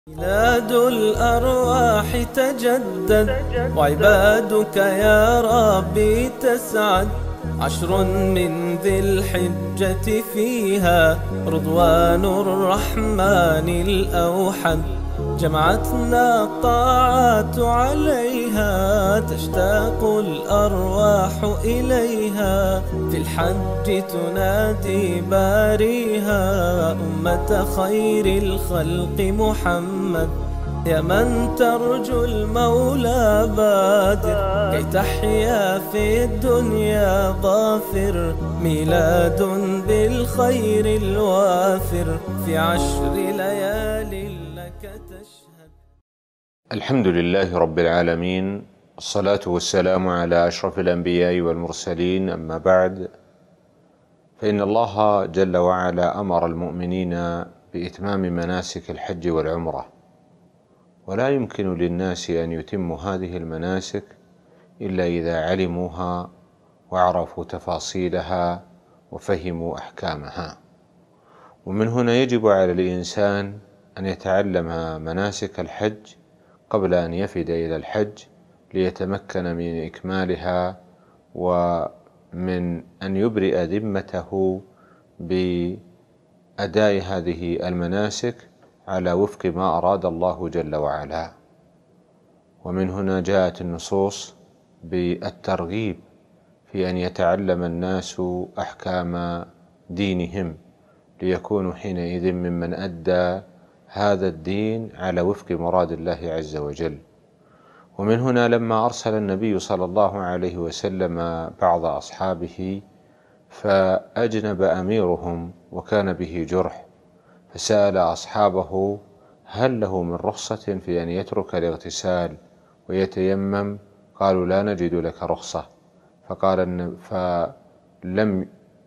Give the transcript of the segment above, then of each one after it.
ميلاد الأرواح تجدد وعبادك يا ربي تسعد. عشر من ذي الحجة فيها رضوان الرحمن الأوحد. جمعتنا الطاعات عليها تشتاق الأرواح إليها. في الحج تنادي باريها أمة خير الخلق محمد. يا من ترجو المولى بادر كي تحيا في الدنيا ظافر. ميلاد بالخير الوافر في 10 ليال لك تشهد. الحمد لله رب العالمين، الصلاة والسلام على أشرف الأنبياء والمرسلين، أما بعد، فإن الله جل وعلا أمر المؤمنين بإتمام مناسك الحج والعمرة، ولا يمكن للناس أن يتموا هذه المناسك إلا إذا علموها وعرفوا تفاصيلها وفهموا أحكامها. ومن هنا يجب على الإنسان أن يتعلم مناسك الحج قبل أن يفد إلى الحج، ليتمكن من إكمالها ومن أن يبرئ ذمته بأداء هذه المناسك على وفق ما أراد الله جل وعلا. ومن هنا جاءت النصوص بالترغيب في أن يتعلم الناس أحكام دينهم، ليكونوا حينئذ ممن أدى هذا الدين على وفق مراد الله عز وجل. ومن هنا لما أرسل النبي صلى الله عليه وسلم بعض أصحابه فأجنب أميرهم وكان به جرح، فسأل أصحابه هل له من رخصة في أن يترك الاغتسال ويتيمم؟ قالوا لا نجد لك رخصة. فلم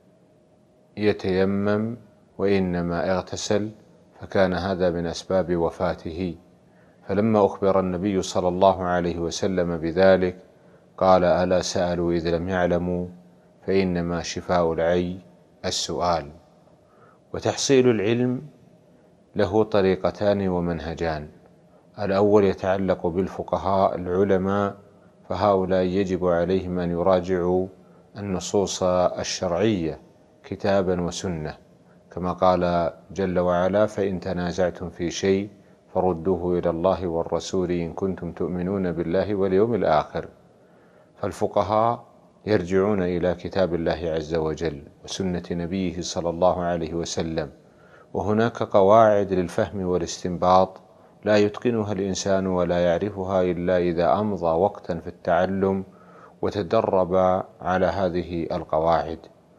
يتيمم وإنما اغتسل، فكان هذا من أسباب وفاته. فلما أخبر النبي صلى الله عليه وسلم بذلك قال ألا سألوا إذ لم يعلموا؟ فإنما شفاء العي السؤال. وتحصيل العلم له طريقتان ومنهجان. الأول يتعلق بالفقهاء العلماء، فهؤلاء يجب عليهم أن يراجعوا النصوص الشرعية كتابا وسنة، كما قال جل وعلا فإن تنازعتم في شيء فردوه إلى الله والرسول إن كنتم تؤمنون بالله واليوم الآخر. فالفقهاء يرجعون إلى كتاب الله عز وجل وسنة نبيه صلى الله عليه وسلم، وهناك قواعد للفهم والاستنباط لا يتقنها الإنسان ولا يعرفها إلا إذا أمضى وقتا في التعلم وتدرب على هذه القواعد.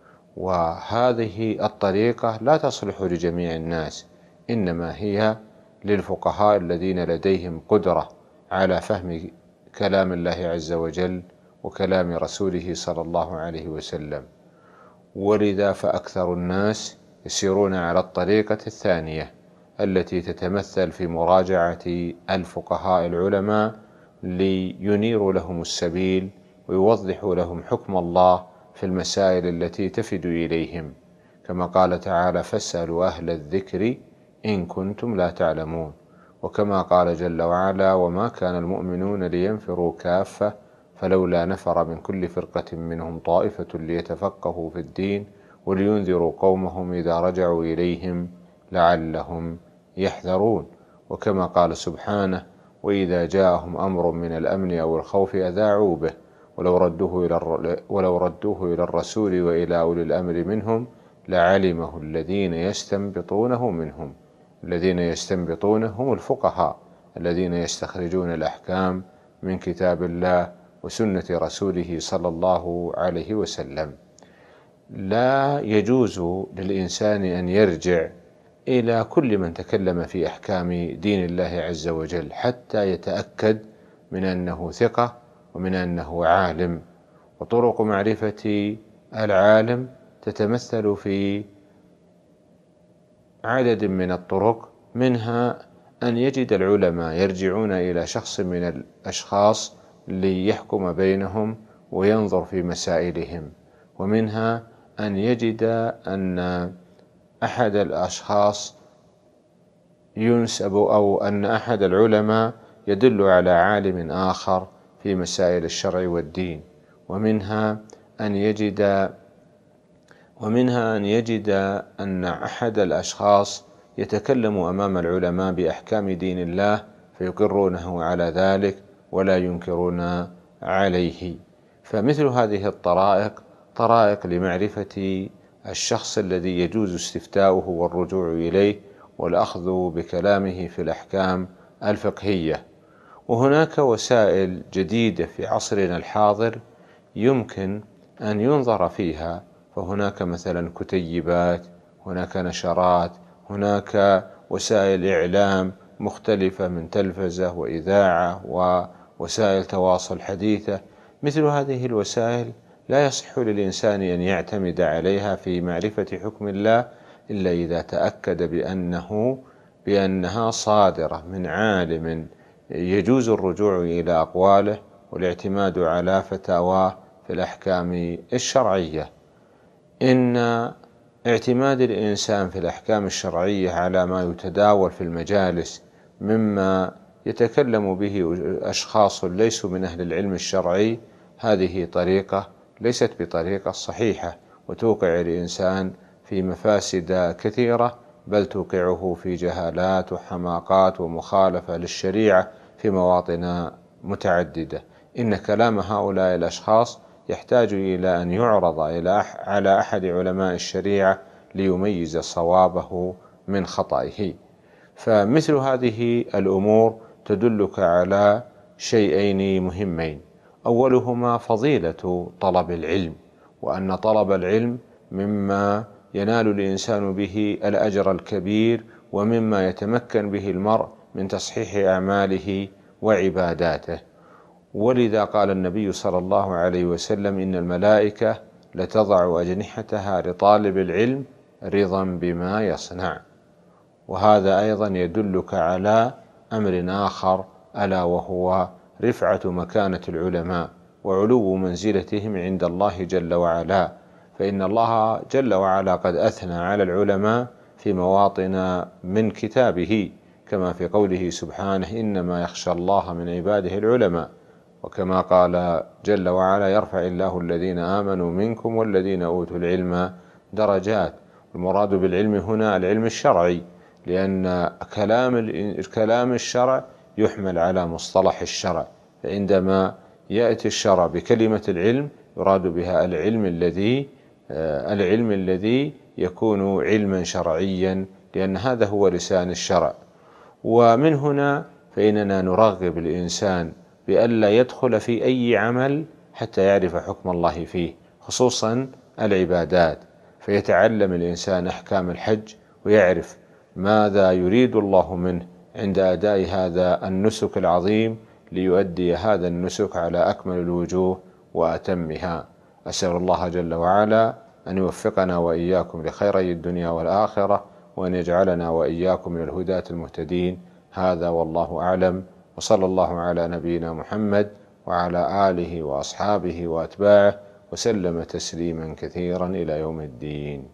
وهذه الطريقة لا تصلح لجميع الناس، إنما هي للفقهاء الذين لديهم قدرة على فهم كلام الله عز وجل وكلام رسوله صلى الله عليه وسلم. ولذا فأكثر الناس يسيرون على الطريقة الثانية التي تتمثل في مراجعة الفقهاء العلماء لينيروا لهم السبيل ويوضحوا لهم حكم الله في المسائل التي تفد إليهم، كما قال تعالى فاسألوا أهل الذكر إن كنتم لا تعلمون. وكما قال جل وعلا وما كان المؤمنون لينفروا كافة فلولا نفر من كل فرقة منهم طائفة ليتفقهوا في الدين ولينذروا قومهم إذا رجعوا إليهم لعلهم يحذرون. وكما قال سبحانه وإذا جاءهم أمر من الأمن أو الخوف أذاعوا به ولو ردوه إلى الرسول وإلى أولي الأمر منهم لعلمه الذين يستنبطونه منهم. الذين يستنبطونه هم الفقهاء الذين يستخرجون الأحكام من كتاب الله وسنة رسوله صلى الله عليه وسلم. لا يجوز للإنسان أن يرجع إلى كل من تكلم في أحكام دين الله عز وجل حتى يتأكد من أنه ثقة ومن أنه عالم. وطرق معرفة العالم تتمثل في عدد من الطرق، منها أن يجد العلماء يرجعون إلى شخص من الأشخاص ليحكم بينهم وينظر في مسائلهم، ومنها أن يجد أن أحد الأشخاص ينسب أو أن أحد العلماء يدل على عالم آخر في مسائل الشرع والدين، ومنها أن يجد أن أحد الأشخاص يتكلم أمام العلماء بأحكام دين الله فيقرونه على ذلك ولا ينكرون عليه. فمثل هذه الطرائق طرائق لمعرفة الشخص الذي يجوز استفتاؤه والرجوع إليه والأخذ بكلامه في الأحكام الفقهية. وهناك وسائل جديدة في عصرنا الحاضر يمكن أن ينظر فيها، فهناك مثلا كتيبات، هناك نشرات، هناك وسائل إعلام مختلفة من تلفزة وإذاعة ووسائل تواصل حديثة. مثل هذه الوسائل لا يصح للإنسان أن يعتمد عليها في معرفة حكم الله إلا إذا تأكد بأنها صادرة من عالم يجوز الرجوع إلى أقواله والاعتماد على فتاواه في الأحكام الشرعية. إن اعتماد الإنسان في الأحكام الشرعية على ما يتداول في المجالس مما يتكلم به أشخاص ليسوا من أهل العلم الشرعي، هذه طريقة ليست بطريقة صحيحة، وتوقع الإنسان في مفاسد كثيرة، بل توقعه في جهالات وحماقات ومخالفة للشريعة في مواطن متعددة. إن كلام هؤلاء الأشخاص يحتاج إلى أن يعرض على أحد علماء الشريعة ليميز صوابه من خطئه. فمثل هذه الأمور تدلك على شيئين مهمين: أولهما فضيلة طلب العلم، وأن طلب العلم مما ينال الإنسان به الأجر الكبير، ومما يتمكن به المرء من تصحيح أعماله وعباداته. ولذا قال النبي صلى الله عليه وسلم: إن الملائكة لتضع أجنحتها لطالب العلم رضا بما يصنع. وهذا أيضا يدلك على أمر آخر، ألا وهو رفعة مكانة العلماء وعلو منزلتهم عند الله جل وعلا. فإن الله جل وعلا قد أثنى على العلماء في مواطن من كتابه، كما في قوله سبحانه: إنما يخشى الله من عباده العلماء. وكما قال جل وعلا: يرفع الله الذين آمنوا منكم والذين أوتوا العلم درجات. المراد بالعلم هنا العلم الشرعي، لأن كلام الشرع يحمل على مصطلح الشرع، فعندما يأتي الشرع بكلمة العلم يراد بها العلم الذي يكون علما شرعيا، لأن هذا هو لسان الشرع. ومن هنا فإننا نرغب الإنسان بألا يدخل في أي عمل حتى يعرف حكم الله فيه، خصوصا العبادات، فيتعلم الإنسان أحكام الحج ويعرف ماذا يريد الله منه عند أداء هذا النسك العظيم، ليؤدي هذا النسك على أكمل الوجوه وأتمها. أسأل الله جل وعلا أن يوفقنا وإياكم لخيري الدنيا والآخرة، وأن يجعلنا وإياكم من الهداة المهتدين. هذا والله أعلم، وصلى الله على نبينا محمد وعلى آله وأصحابه وأتباعه وسلم تسليما كثيرا إلى يوم الدين.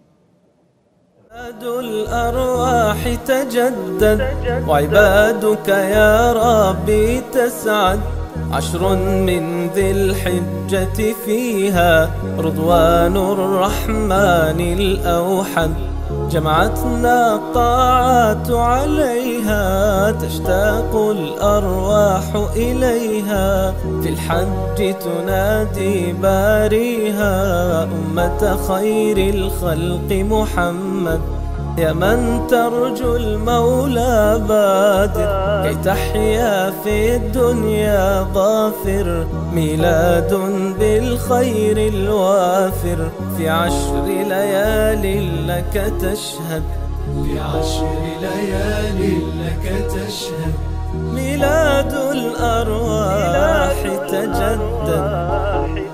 عباد الأرواح تجدد، وعبادك يا ربي تسعد. 10 من ذي الحجة فيها رضوان الرحمن الأوحد. جمعتنا الطاعات عليها، تشتاق الأرواح إليها. في الحج تنادي باريها، أمة خير الخلق محمد. يا من ترجو المولى بادر، كي تحيا في الدنيا ظافر. ميلاد بالخير الوافر، في 10 ليال لك تشهد. في 10 ليال لك تشهد. ميلاد الأرواح تجدد.